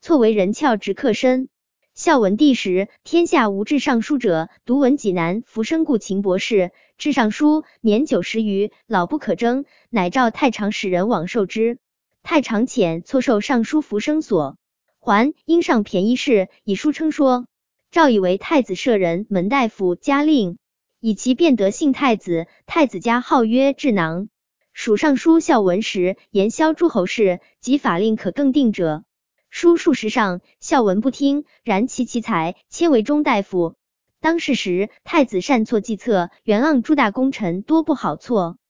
错为人翘直克身。孝文帝时，天下无治尚书者，独闻济南浮生故秦博士，治尚书年90余，老不可征，乃召太常使人往受之。太常遣错授尚书浮生所，还因上便宜事，以书称说。诏以为太子舍人门大夫嘉令，以其变得姓太子，太子家号曰智囊。属尚书孝文时，言萧诸侯事及法令可更定者。书数十上，孝文不听，然其才，迁为中大夫。当世时，太子擅错计策，袁盎诸大功臣多不好错。